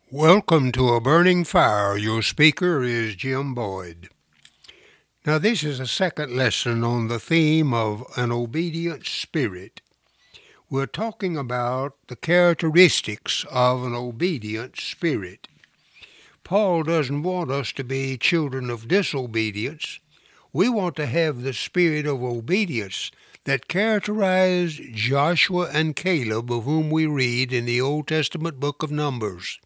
Welcome to A Burning Fire. Your speaker is Jim Boyd. Now, this is a second lesson on the theme of an obedient spirit. We're talking about the characteristics of an obedient spirit. Paul doesn't want us to be children of disobedience. We want to have the spirit of obedience that characterized Joshua and Caleb, of whom we read in the Old Testament book of Numbers.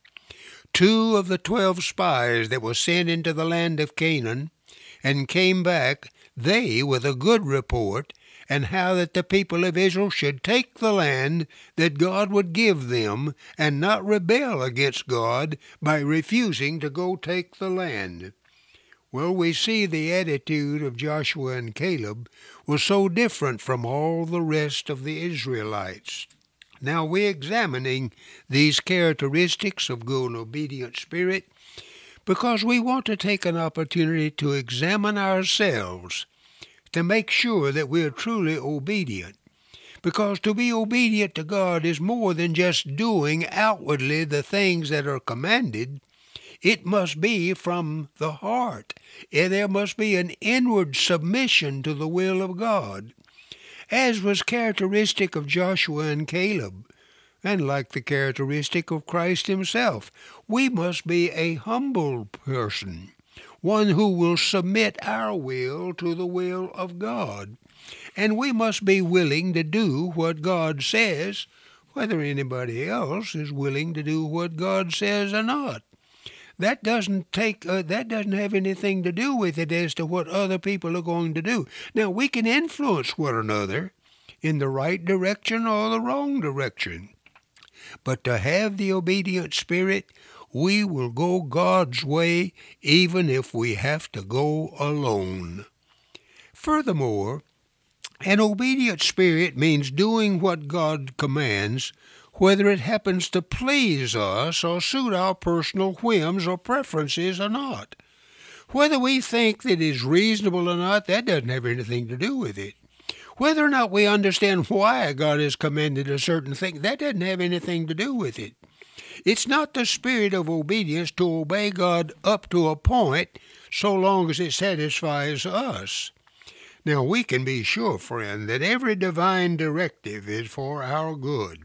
2 of the 12 spies that were sent into the land of Canaan and came back, they with a good report, and how that the people of Israel should take the land that God would give them and not rebel against God by refusing to go take the land. Well, we see the attitude of Joshua and Caleb was so different from all the rest of the Israelites. Now, we're examining these characteristics of good and obedient spirit because we want to take an opportunity to examine ourselves to make sure that we're truly obedient. Because to be obedient to God is more than just doing outwardly the things that are commanded. It must be from the heart. There must be an inward submission to the will of God, as was characteristic of Joshua and Caleb, and like the characteristic of Christ himself. We must be a humble person, one who will submit our will to the will of God. And we must be willing to do what God says, whether anybody else is willing to do what God says or not. That doesn't have anything to do with it as to what other people are going to do. Now, we can influence one another in the right direction or the wrong direction. But to have the obedient spirit, we will go God's way even if we have to go alone. Furthermore, an obedient spirit means doing what God commands, whether it happens to please us or suit our personal whims or preferences or not. Whether we think that it is reasonable or not, that doesn't have anything to do with it. Whether or not we understand why God has commanded a certain thing, that doesn't have anything to do with it. It's not the spirit of obedience to obey God up to a point, so long as it satisfies us. Now, we can be sure, friend, that every divine directive is for our good.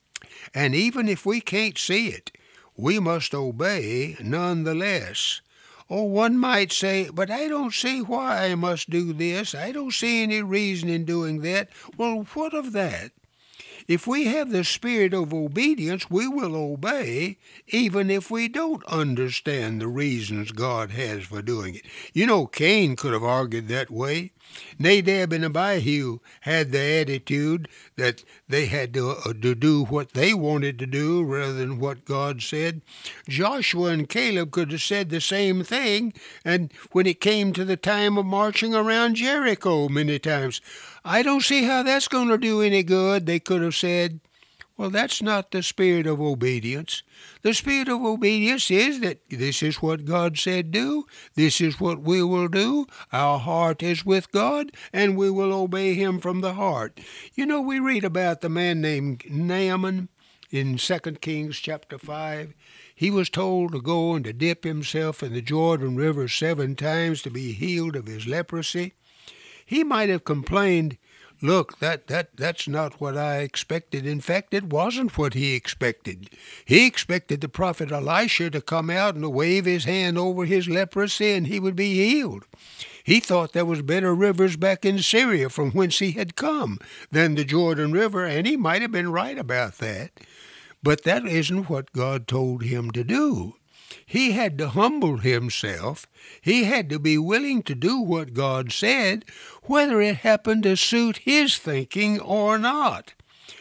And even if we can't see it, we must obey nonetheless. Or one might say, but I don't see why I must do this. I don't see any reason in doing that. Well, what of that? If we have the spirit of obedience, we will obey, even if we don't understand the reasons God has for doing it. You know, Cain could have argued that way. Nadab and Abihu had the attitude that they had to do what they wanted to do rather than what God said. Joshua and Caleb could have said the same thing, and when it came to the time of marching around Jericho many times, I don't see how that's going to do any good, they could have said. Well, that's not the spirit of obedience. The spirit of obedience is that this is what God said do, this is what we will do, our heart is with God, and we will obey him from the heart. You know, we read about the man named Naaman in 2 Kings chapter 5. He was told to go and to dip himself in the Jordan River 7 times to be healed of his leprosy. He might have complained, look, that's not what I expected. In fact, it wasn't what he expected. He expected the prophet Elisha to come out and to wave his hand over his leprosy and he would be healed. He thought there was better rivers back in Syria from whence he had come than the Jordan River, and he might have been right about that. But that isn't what God told him to do. He had to humble himself. He had to be willing to do what God said, whether it happened to suit his thinking or not.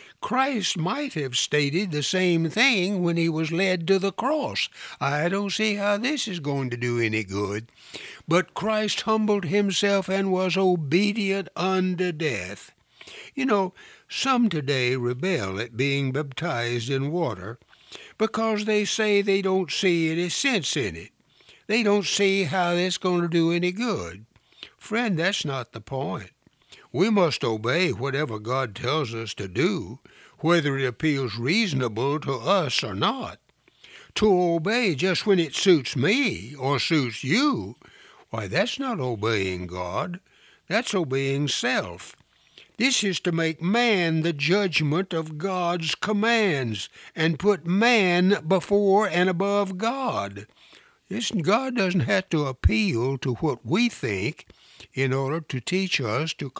Christ might have stated the same thing when he was led to the cross. I don't see how this is going to do any good. But Christ humbled himself and was obedient unto death. You know, some today rebel at being baptized in water because they say they don't see any sense in it. They don't see how that's going to do any good. Friend, that's not the point. We must obey whatever God tells us to do, whether it appeals reasonable to us or not. To obey just when it suits me or suits you, why, that's not obeying God. That's obeying self. This is to make man the judgment of God's commands and put man before and above God. Listen, God doesn't have to appeal to what we think in order to teach us to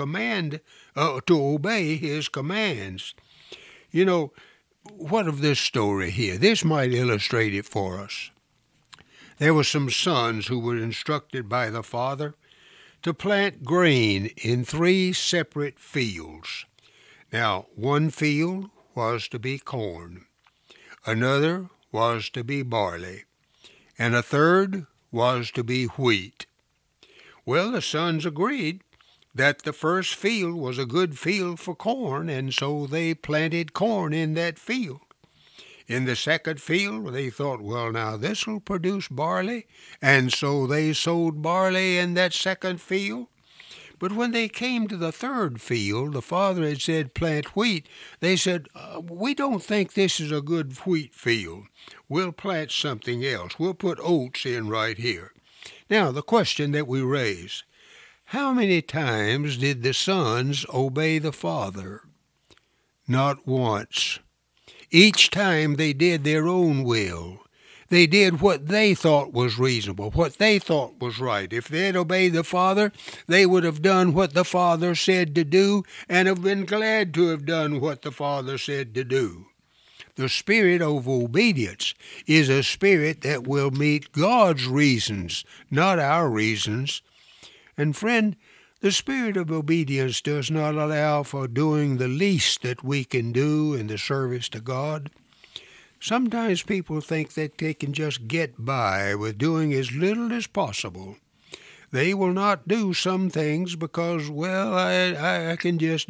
obey his commands. You know, what of this story here? This might illustrate it for us. There were some sons who were instructed by the father to plant grain in 3 separate fields. Now, one field was to be corn, another was to be barley, and a third was to be wheat. Well, the sons agreed that the first field was a good field for corn, and so they planted corn in that field. In the second field, they thought, well, now this will produce barley, and so they sowed barley in that second field. But when they came to the third field, the father had said, plant wheat. They said, we don't think this is a good wheat field. We'll plant something else. We'll put oats in right here. Now, the question that we raise, how many times did the sons obey the father? Not once. Each time they did their own will. They did what they thought was reasonable, what they thought was right. If they had obeyed the Father, they would have done what the Father said to do and have been glad to have done what the Father said to do. The spirit of obedience is a spirit that will meet God's reasons, not our reasons. And friend, the spirit of obedience does not allow for doing the least that we can do in the service to God. Sometimes people think that they can just get by with doing as little as possible. They will not do some things because, well, I can just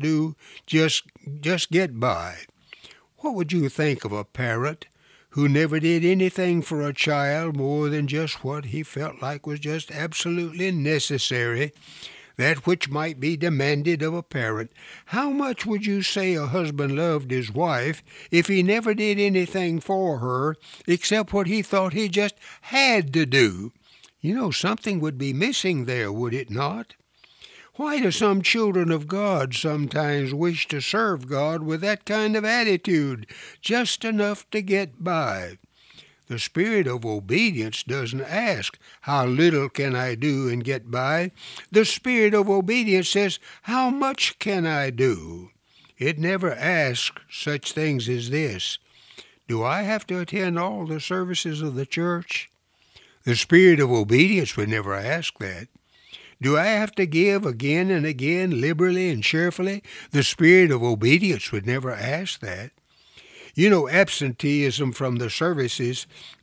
get by. What would you think of a parent who never did anything for a child more than just what he felt like was just absolutely necessary, that which might be demanded of a parent? How much would you say a husband loved his wife if he never did anything for her except what he thought he just had to do? You know, something would be missing there, would it not? Why do some children of God sometimes wish to serve God with that kind of attitude, just enough to get by? The spirit of obedience doesn't ask, how little can I do and get by? The spirit of obedience says, how much can I do? It never asks such things as this. Do I have to attend all the services of the church? The spirit of obedience would never ask that. Do I have to give again and again, liberally and cheerfully? The spirit of obedience would never ask that. You know, absenteeism from the services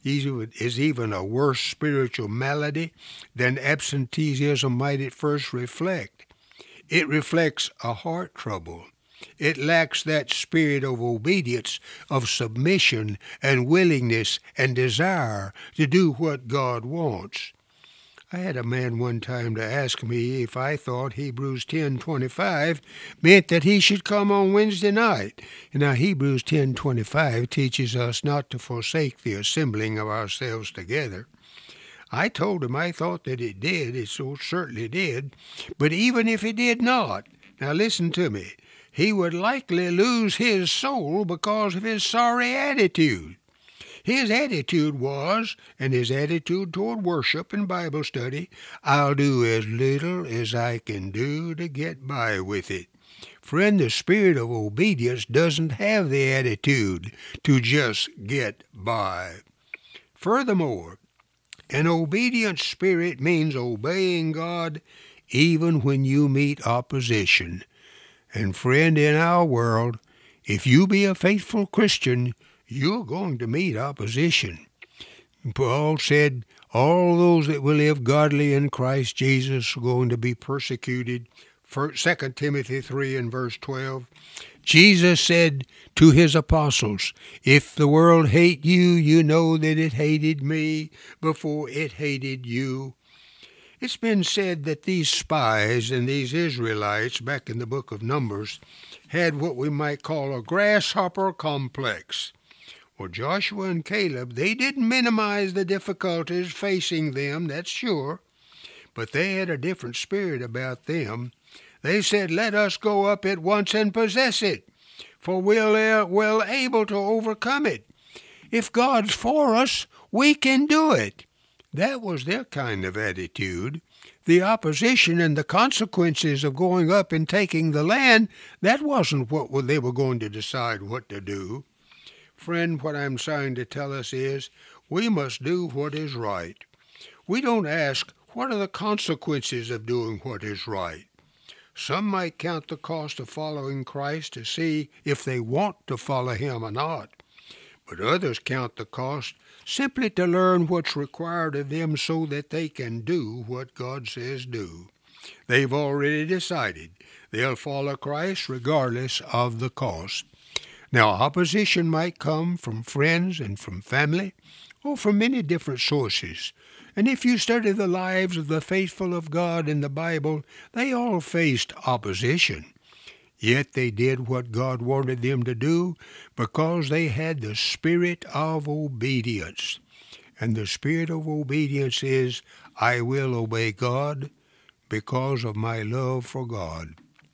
is even a worse spiritual malady than absenteeism might at first reflect. It reflects a heart trouble. It lacks that spirit of obedience, of submission and willingness and desire to do what God wants. I had a man one time to ask me if I thought Hebrews 10:25 meant that he should come on Wednesday night. Now, Hebrews 10:25 teaches us not to forsake the assembling of ourselves together. I told him I thought that it did. It so certainly did. But even if it did not, now listen to me, he would likely lose his soul because of his sorry attitude. His attitude was, and his attitude toward worship and Bible study, I'll do as little as I can do to get by with it. Friend, the spirit of obedience doesn't have the attitude to just get by. Furthermore, an obedient spirit means obeying God even when you meet opposition. And friend, in our world, if you be a faithful Christian, you're going to meet opposition. Paul said, all those that will live godly in Christ Jesus are going to be persecuted. 2 Timothy 3 and verse 12. Jesus said to his apostles, if the world hate you, you know that it hated me before it hated you. It's been said that these spies and these Israelites back in the book of Numbers had what we might call a grasshopper complex. Well, Joshua and Caleb, they didn't minimize the difficulties facing them, that's sure, but they had a different spirit about them. They said, let us go up at once and possess it, for we're well able to overcome it. If God's for us, we can do it. That was their kind of attitude. The opposition and the consequences of going up and taking the land, that wasn't what they were going to decide what to do. Friend, what I'm trying to tell us is we must do what is right. We don't ask, what are the consequences of doing what is right? Some might count the cost of following Christ to see if they want to follow him or not. But others count the cost simply to learn what's required of them so that they can do what God says do. They've already decided they'll follow Christ regardless of the cost. Now, opposition might come from friends and from family, or from many different sources. And if you study the lives of the faithful of God in the Bible, they all faced opposition. Yet they did what God wanted them to do because they had the spirit of obedience. And the spirit of obedience is, I will obey God because of my love for God.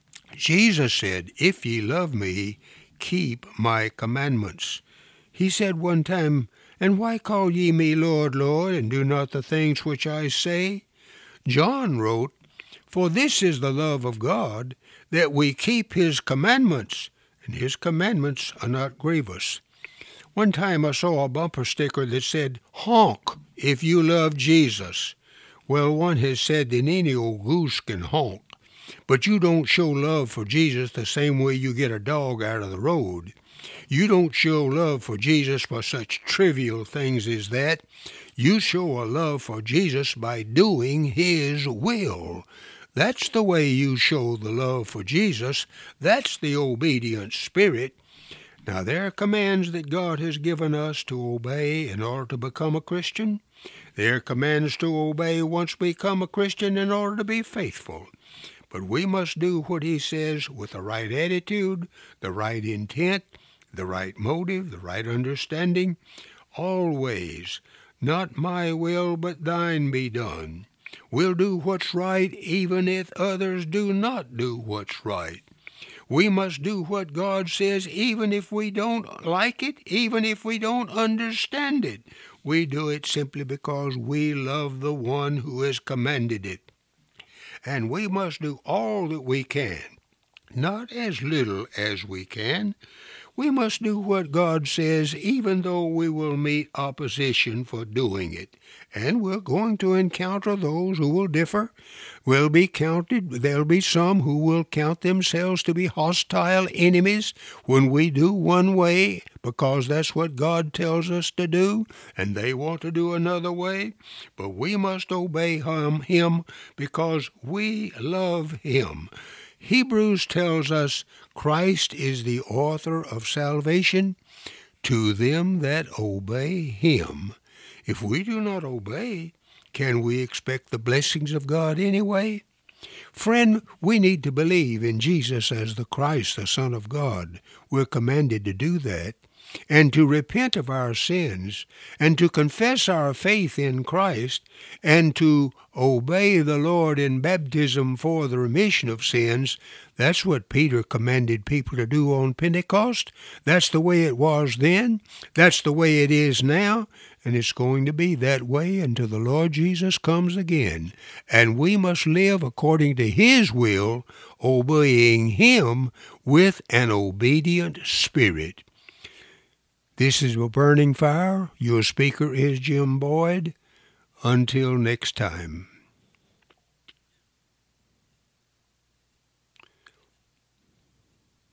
Jesus said, if ye love me, keep my commandments. He said one time, and why call ye me Lord, Lord, and do not the things which I say? John wrote, for this is the love of God, that we keep his commandments, and his commandments are not grievous. One time I saw a bumper sticker that said, honk if you love Jesus. Well, one has said that any old goose can honk, but you don't show love for Jesus the same way you get a dog out of the road. You don't show love for Jesus for such trivial things as that. You show a love for Jesus by doing his will. That's the way you show the love for Jesus. That's the obedient spirit. Now, there are commands that God has given us to obey in order to become a Christian. There are commands to obey once we become a Christian in order to be faithful. But we must do what he says with the right attitude, the right intent, the right motive, the right understanding. Always, not my will but thine be done. We'll do what's right even if others do not do what's right. We must do what God says even if we don't like it, even if we don't understand it. We do it simply because we love the one who has commanded it. And we must do all that we can, not as little as we can. We must do what God says even though we will meet opposition for doing it. And we're going to encounter those who will differ. There'll be some who will count themselves to be hostile enemies when we do one way because that's what God tells us to do, and they want to do another way. But we must obey him because we love him. Hebrews tells us Christ is the author of salvation to them that obey him. If we do not obey, can we expect the blessings of God anyway? Friend, we need to believe in Jesus as the Christ, the Son of God. We're commanded to do that, and to repent of our sins, and to confess our faith in Christ, and to obey the Lord in baptism for the remission of sins. That's what Peter commanded people to do on Pentecost. That's the way it was then. That's the way it is now. And it's going to be that way until the Lord Jesus comes again. And we must live according to his will, obeying him with an obedient spirit. This is A Burning Fire. Your speaker is Jim Boyd. Until next time.